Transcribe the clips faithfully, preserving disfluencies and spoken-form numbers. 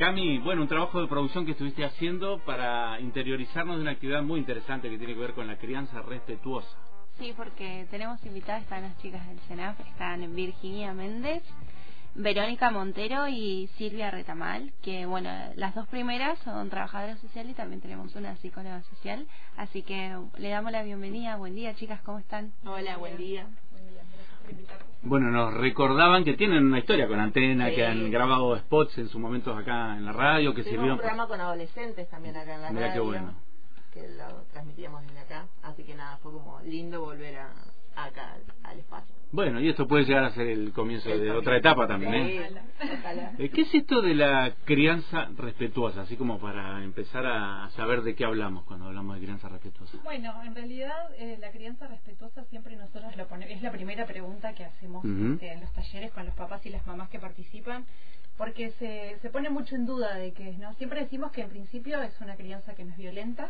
Cami, bueno, un trabajo de producción que estuviste haciendo para interiorizarnos de una actividad muy interesante que tiene que ver con la crianza respetuosa. Sí, porque tenemos invitadas, están las chicas del CENAF, están Virginia Méndez, Verónica Montero y Silvia Retamal, que bueno, las dos primeras son trabajadoras sociales y también tenemos una psicóloga social, así que le damos la bienvenida. Buen día, chicas, ¿cómo están? Hola, buen día. Buen día, gracias por invitarnos. Bueno, nos recordaban que tienen una historia con Antena, Sí. que han grabado spots en sus momentos acá en la radio, que Tuvimos sirvieron... un programa con adolescentes también acá en la Mirá radio. qué bueno. Que lo transmitíamos desde acá, así que nada, fue como lindo volver a, acá al, al espacio. Bueno, y esto puede llegar a ser el comienzo El de comienzo. otra etapa también, Sí, ¿eh? ojalá. Eh, ¿Qué es esto de la crianza respetuosa? Así como para empezar a saber de qué hablamos cuando hablamos de crianza respetuosa. Bueno, en realidad eh, la crianza respetuosa siempre nosotros lo ponemos, es la primera pregunta que hacemos Uh-huh. este, en los talleres con los papás y las mamás que participan, porque se, se pone mucho en duda de que, ¿no? Siempre decimos que en principio es una crianza que no es violenta,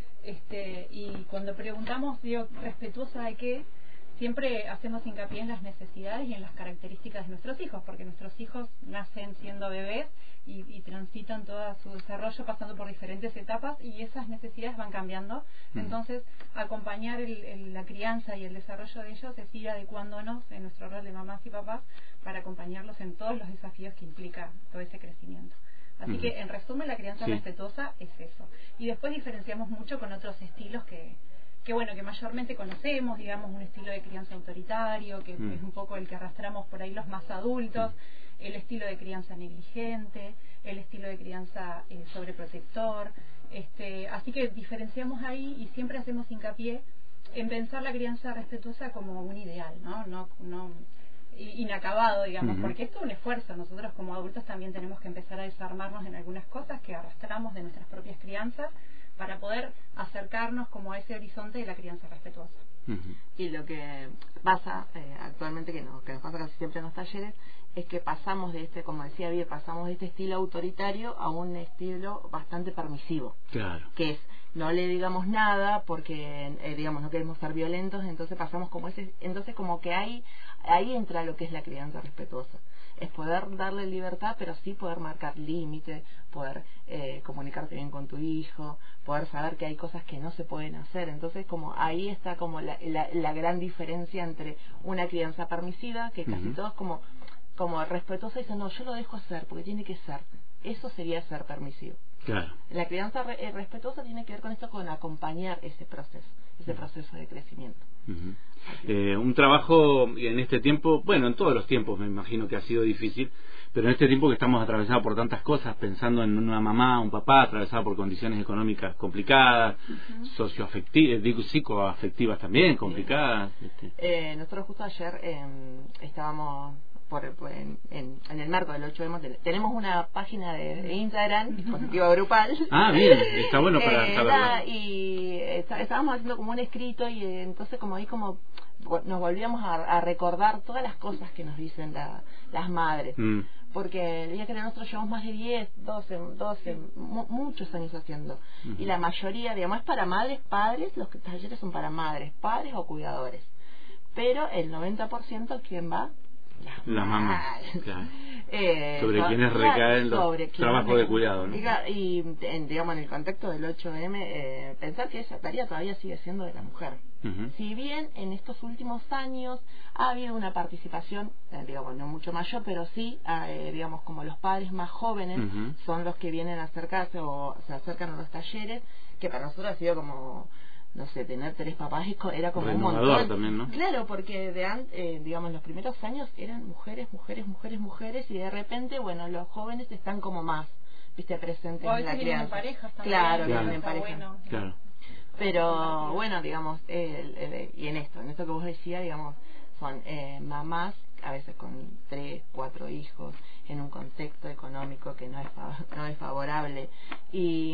este, y cuando preguntamos, digo, ¿respetuosa de qué? Siempre hacemos hincapié en las necesidades y en las características de nuestros hijos, porque nuestros hijos nacen siendo bebés y, y transitan todo su desarrollo pasando por diferentes etapas y esas necesidades van cambiando. Entonces, acompañar el, el, la crianza y el desarrollo de ellos es ir adecuándonos en nuestro rol de mamás y papás para acompañarlos en todos los desafíos que implica todo ese crecimiento. Así Uh-huh. que, en resumen, la crianza Sí. respetuosa es eso. Y después diferenciamos mucho con otros estilos que... que bueno, que mayormente conocemos, digamos, un estilo de crianza autoritario, que Mm. es un poco el que arrastramos por ahí los más adultos, mm. el estilo de crianza negligente, el estilo de crianza eh, sobreprotector, este, así que diferenciamos ahí y siempre hacemos hincapié en pensar la crianza respetuosa como un ideal, ¿no? No, no inacabado, digamos, Uh-huh. porque esto es un esfuerzo. Nosotros como adultos también tenemos que empezar a desarmarnos en algunas cosas que arrastramos de nuestras propias crianzas para poder acercarnos como a ese horizonte de la crianza respetuosa. Uh-huh. Y lo que pasa eh, actualmente, que, no, que nos pasa casi siempre en los talleres, es que pasamos de este, como decía bien, pasamos de este estilo autoritario a un estilo bastante permisivo. Claro. Que es, no le digamos nada porque, eh, digamos, no queremos ser violentos, entonces pasamos como ese, entonces como que ahí, ahí entra lo que es la crianza respetuosa. Es poder darle libertad, pero sí poder marcar límites, poder eh, comunicarte bien con tu hijo, poder saber que hay cosas que no se pueden hacer. Entonces, como ahí está como la, la, la gran diferencia entre una crianza permisiva, que casi Uh-huh. todos como, como respetuosa dicen, no, yo lo dejo hacer porque tiene que ser. Eso sería ser permisivo. Claro. La crianza re, eh, respetuosa tiene que ver con esto, con acompañar ese proceso, ese proceso de crecimiento. Uh-huh. Eh, un trabajo en este tiempo, bueno, en todos los tiempos me imagino que ha sido difícil, pero en este tiempo que estamos atravesados por tantas cosas, pensando en una mamá, un papá atravesado por condiciones económicas complicadas, uh-huh. socioafectivas, digo, psicoafectivas también complicadas. Sí. Este. Eh, nosotros justo ayer eh, estábamos por, por en, en, en el marco del ocho eme, tenemos una página de Instagram, dispositivo grupal. Ah, bien, está bueno para eh, saberlo. nada, y está, estábamos haciendo como un escrito y eh, entonces como ahí como nos volvíamos a, a recordar todas las cosas que nos dicen la, las madres. Mm. Porque el día que nosotros llevamos más de diez, doce, doce, mu muchos años haciendo. Uh-huh. Y la mayoría, digamos, es para madres, padres, los talleres son para madres, padres o cuidadores. Pero el noventa por ciento, ¿quién va? Las la mamás, claro. eh, sobre so, quienes recaen los sobre trabajos de cuidado, ¿no? Y, y en, digamos, en el contexto del ocho eme, eh, pensar que esa tarea todavía sigue siendo de la mujer. Uh-huh. Si bien en estos últimos años ha habido una participación, eh, digamos, no mucho mayor, pero sí, eh, digamos, como los padres más jóvenes uh-huh. son los que vienen a acercarse o se acercan a los talleres, que para nosotros ha sido como... no sé, tener tres papás era como renovador un montón también, ¿no? Claro, porque de eh, digamos los primeros años eran mujeres, mujeres, mujeres, mujeres y de repente, bueno, los jóvenes están como más, viste, presentes o en la crianza. En parejas también, claro, claro. vienen en pareja. Bueno. Claro. Pero bueno, digamos, eh, el, el, y en esto, en esto que vos decías, digamos, son eh, mamás a veces con tres, cuatro hijos en un contexto económico que no es no es favorable y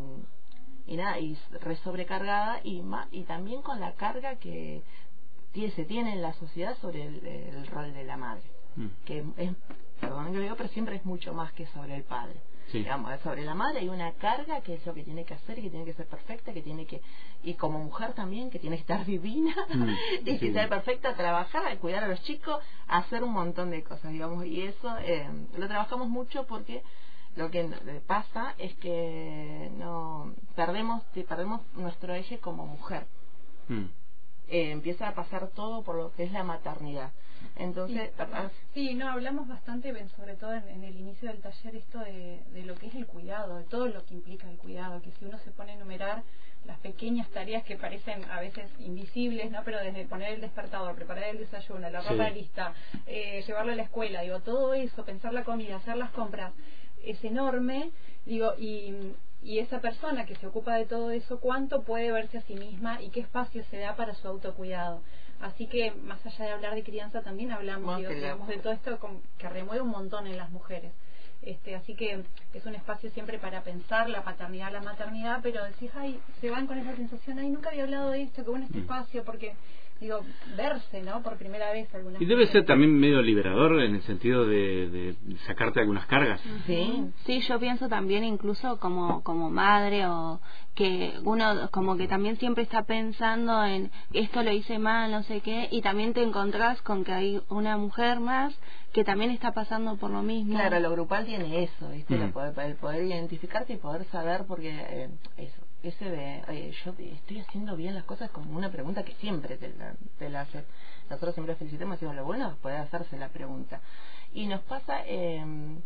y nada, y re sobrecargada y ma, y también con la carga que tiene, se tiene en la sociedad sobre el, el rol de la madre, mm. que es, perdón que lo digo, pero siempre es mucho más que sobre el padre. Sí. Digamos, sobre la madre hay una carga que es lo que tiene que hacer, que tiene que ser perfecta, que tiene que, y como mujer también, que tiene que estar divina, mm. y sí. que ser perfecta, trabajar, cuidar a los chicos, hacer un montón de cosas, digamos, y eso eh, lo trabajamos mucho porque lo que pasa es que no perdemos perdemos nuestro eje como mujer. Mm. Eh, empieza a pasar todo por lo que es la maternidad. Entonces, sí, sí, no, hablamos bastante, sobre todo en, en el inicio del taller, esto de, de lo que es el cuidado, de todo lo que implica el cuidado, que si uno se pone a enumerar las pequeñas tareas que parecen a veces invisibles, ¿no? Pero desde poner el despertador, preparar el desayuno, la ropa sí. lista, eh, llevarlo a la escuela, digo, todo eso, pensar la comida, hacer las compras, es enorme, digo, y, y esa persona que se ocupa de todo eso, ¿cuánto puede verse a sí misma y qué espacio se da para su autocuidado? Así que, más allá de hablar de crianza, también hablamos, digo, digamos, de todo esto con, que remueve un montón en las mujeres. Este, así que es un espacio siempre para pensar la paternidad, la maternidad, pero decís, ay, se van con esa sensación, ay, nunca había hablado de esto, qué bueno este mm. espacio, porque, digo, verse, ¿no? Por primera vez alguna Y debe ser también medio liberador en el sentido de, de sacarte algunas cargas. Sí, sí, yo pienso también incluso como como madre o que uno como que también siempre está pensando en esto lo hice mal, no sé qué, y también te encontrás con que hay una mujer más que también está pasando por lo mismo. Claro, lo grupal tiene eso, ¿viste? Mm. El, poder, el poder identificarte y poder saber, porque eh, eso, ese de, oye, yo estoy haciendo bien las cosas, como una pregunta que siempre te la, te la hace. Nosotros siempre felicitamos y decimos, lo bueno es poder hacerse la pregunta. Y nos pasa, eh,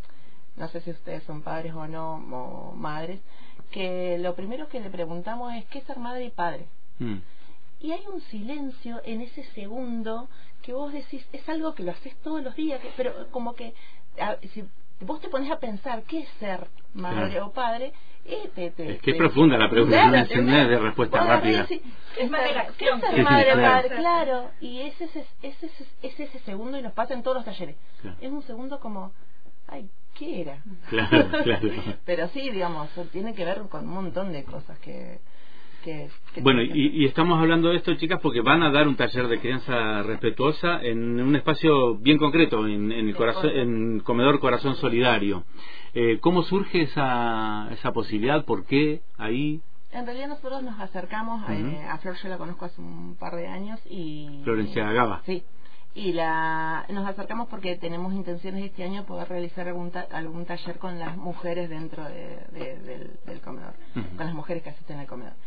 no sé si ustedes son padres o no, o madres, que lo primero que le preguntamos es, ¿qué es ser madre y padre? Mm. Y hay un silencio en ese segundo que vos decís, es algo que lo haces todos los días, que, pero como que a, si vos te pones a pensar qué es ser madre claro. o padre, eh, te, te, es que te, es profunda la pregunta, claro, no es, no es de respuesta rápida. Decir, es más de la acción. ¿Qué es ser madre o padre? Claro, y es ese, es, ese, es ese segundo y nos pasa en todos los talleres. Claro. Es un segundo como, ay, ¿qué era? Claro, claro. Pero sí, digamos, tiene que ver con un montón de cosas que... Que, que bueno, y, y estamos hablando de esto, chicas, porque van a dar un taller de crianza respetuosa en un espacio bien concreto, en, en el corazón, en Comedor Corazón Solidario. Eh, ¿Cómo surge esa, esa posibilidad? ¿Por qué ahí? En realidad nosotros nos acercamos, uh-huh. eh, a Flor yo la conozco hace un par de años y... Florencia Gaba. Sí. Y la nos acercamos porque tenemos intenciones este año poder realizar algún, ta, algún taller con las mujeres dentro de, de, del, del comedor, uh-huh. con las mujeres que asisten al comedor.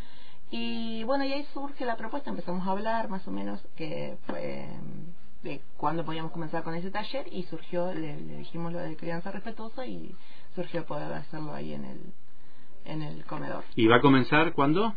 Y bueno, y ahí surge la propuesta, empezamos a hablar más o menos que fue de cuándo podíamos comenzar con ese taller y surgió, le, le dijimos lo de crianza respetuosa y surgió poder hacerlo ahí en el en el comedor. ¿Y va a comenzar cuándo?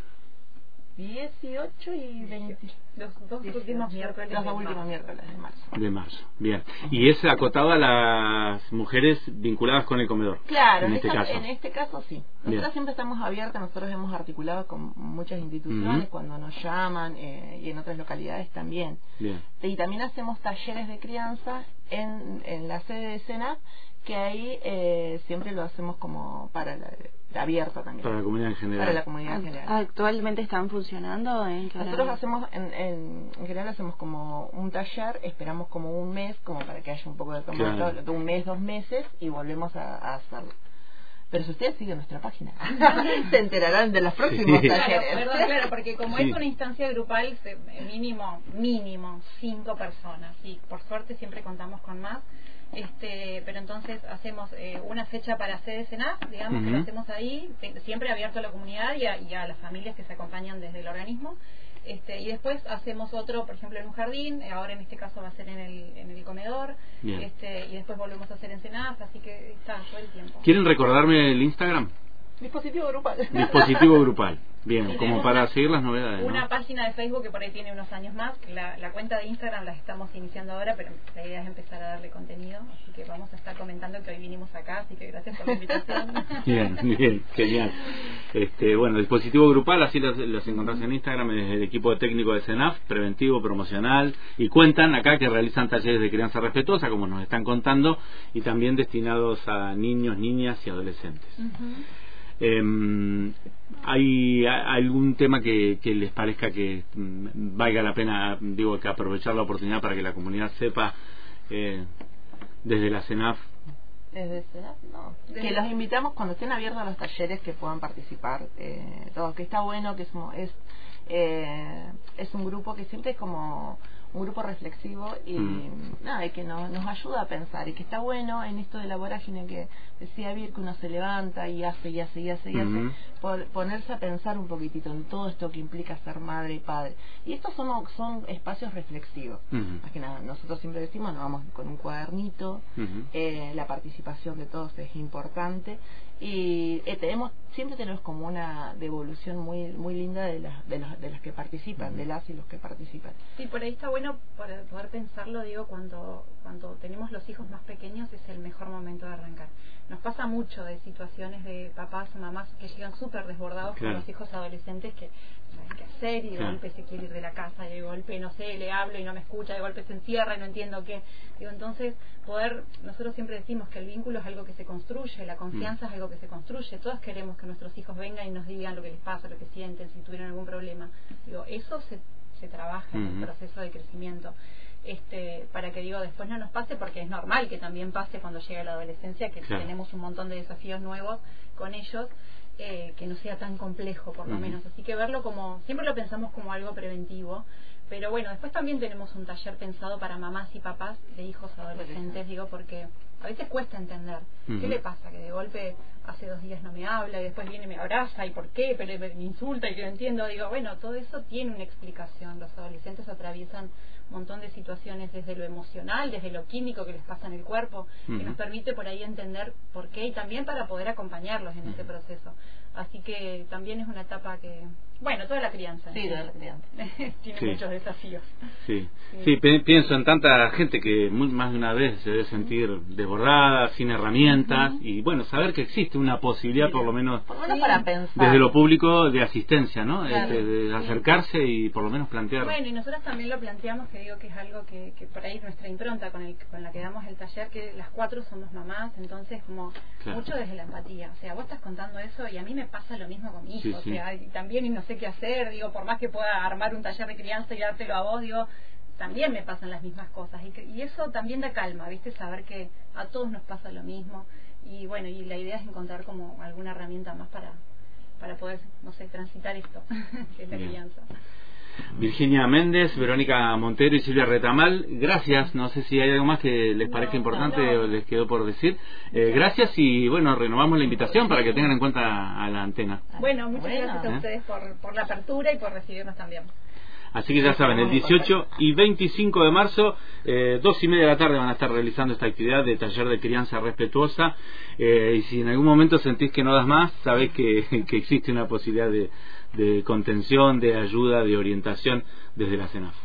dieciocho y veinte. Los dos últimos miércoles. Los dos últimos miércoles de marzo. De marzo, bien. Y es acotado a las mujeres vinculadas con el comedor. Claro, en, en este esta, caso. En este caso sí. Nosotros bien. Siempre estamos abiertas, nosotros hemos articulado con muchas instituciones uh-huh. cuando nos llaman eh, y en otras localidades también. Bien. Y también hacemos talleres de crianza en, en la sede de SENAF, que ahí eh, siempre lo hacemos como para la, abierto también. Para la comunidad en general. Para la comunidad en general. ¿Actualmente están funcionando? ¿En Nosotros hacemos, en, en, en general hacemos como un taller, esperamos como un mes, como para que haya un poco de toma, claro. un mes, dos meses, y volvemos a, a hacerlo. Pero si ustedes siguen nuestra página, se enterarán de los próximos sí. talleres. Claro, perdón, claro, porque como sí. es una instancia grupal, mínimo, mínimo, cinco personas, y por suerte siempre contamos con más. Este, pero entonces hacemos eh, una fecha para sede SENAF, digamos, uh-huh. que lo hacemos ahí, siempre abierto a la comunidad y a, y a las familias que se acompañan desde el organismo. Este, y después hacemos otro, por ejemplo, en un jardín, ahora en este caso va a ser en el, en el comedor, este, y después volvemos a hacer en SENAF, así que está todo el tiempo. ¿Quieren recordarme el Instagram? Dispositivo grupal. Dispositivo grupal. Bien, sí, como para una, seguir las novedades. Una ¿no? página de Facebook que por ahí tiene unos años más. La, la cuenta de Instagram la estamos iniciando ahora, pero la idea es empezar a darle contenido. Así que vamos a estar comentando que hoy vinimos acá, así que gracias por la invitación. Bien, bien, genial. Este, bueno, dispositivo grupal, así los, los encontrás en Instagram, es el equipo técnico de SENAF, preventivo, promocional, y cuentan acá que realizan talleres de crianza respetuosa, como nos están contando, y también destinados a niños, niñas y adolescentes. Uh-huh. Eh, ¿Hay algún tema que, que les parezca que valga la pena, digo, que aprovechar la oportunidad para que la comunidad sepa eh, desde la SENAF? Desde SENAF, no. Que los invitamos cuando estén abiertos los talleres que puedan participar. Eh, todo, que está bueno, que es, es, eh, es un grupo que siempre es como un grupo reflexivo y mm. nada, y que nos, nos ayuda a pensar, y que está bueno en esto de la vorágine que decía Vir, que uno se levanta y hace y hace y hace y mm. hace, por ponerse a pensar un poquitito en todo esto que implica ser madre y padre. Y estos son, son espacios reflexivos. Mm. Más que nada, nosotros siempre decimos, nos vamos con un cuadernito, mm. eh, la participación de todos es importante, y eh, tenemos siempre tenemos como una devolución muy muy linda de las de las de las que participan, mm. de las y los que participan. Sí, por ahí está bueno poder, poder pensarlo, digo, cuando cuando tenemos los hijos más pequeños es el mejor momento de arrancar. Nos pasa mucho de situaciones de papás o mamás que llegan súper desbordados, claro, con los hijos adolescentes que no saben qué hacer y de claro. golpe se quiere ir de la casa, y de golpe, no sé, le hablo y no me escucha, de golpe se encierra y no entiendo qué. Digo, entonces, poder, nosotros siempre decimos que el vínculo es algo que se construye, la confianza mm. es algo que se construye. Todos queremos que nuestros hijos vengan y nos digan lo que les pasa, lo que sienten, si tuvieron algún problema. Digo, eso se, se trabaja mm-hmm. en el proceso de crecimiento. Este, para que digo después no nos pase, porque es normal que también pase cuando llega la adolescencia, que claro. tenemos un montón de desafíos nuevos con ellos, eh, que no sea tan complejo por lo uh-huh. menos, así que verlo como, siempre lo pensamos como algo preventivo, pero bueno, después también tenemos un taller pensado para mamás y papás de hijos adolescentes, digo, porque a veces cuesta entender uh-huh. qué le pasa, que de golpe hace dos días no me habla y después viene y me abraza, y por qué, pero me insulta y que no entiendo. Digo, bueno, todo eso tiene una explicación. Los adolescentes atraviesan un montón de situaciones desde lo emocional, desde lo químico que les pasa en el cuerpo, uh-huh. que nos permite por ahí entender por qué, y también para poder acompañarlos en uh-huh. ese proceso. Así que también es una etapa que, bueno, toda la crianza. Sí, toda la crianza. Tiene sí. muchos desafíos. Sí, sí, sí p- pienso en tanta gente que muy, más de una vez se debe sentir desbordada, sin herramientas, uh-huh. y bueno, saber que existe una posibilidad, sí, por lo menos, por lo menos sí. para pensar. Desde lo público, de asistencia, ¿no? Claro. Este, de sí. acercarse y por lo menos plantear. Bueno, y nosotros también lo planteamos, que digo que es algo que, que por ahí nuestra impronta con, el, con la que damos el taller, que las cuatro somos mamás, entonces como claro. mucho desde la empatía. O sea, vos estás contando eso y a mí me pasa lo mismo con mi hijo, sí, sí. o sea, y también y no sé qué hacer, digo, por más que pueda armar un taller de crianza y dártelo a vos, digo, también me pasan las mismas cosas, y, que, y eso también da calma, ¿viste? Saber que a todos nos pasa lo mismo, y bueno, y la idea es encontrar como alguna herramienta más para para poder, no sé, transitar esto, que es la crianza. Virginia Méndez, Verónica Montero y Silvia Retamal, gracias. No sé si hay algo más que les parezca no, importante no, no. o les quedó por decir. Eh, gracias, y bueno, renovamos la invitación para que tengan en cuenta a la antena. Bueno, muchas bueno. gracias a ustedes por, por la apertura y por recibirnos también. Así que ya saben, el dieciocho y veinticinco de marzo, eh, dos y media de la tarde, van a estar realizando esta actividad de taller de crianza respetuosa. Eh, y si en algún momento sentís que no das más, sabés que, que existe una posibilidad de, de contención, de ayuda, de orientación desde la CENAF.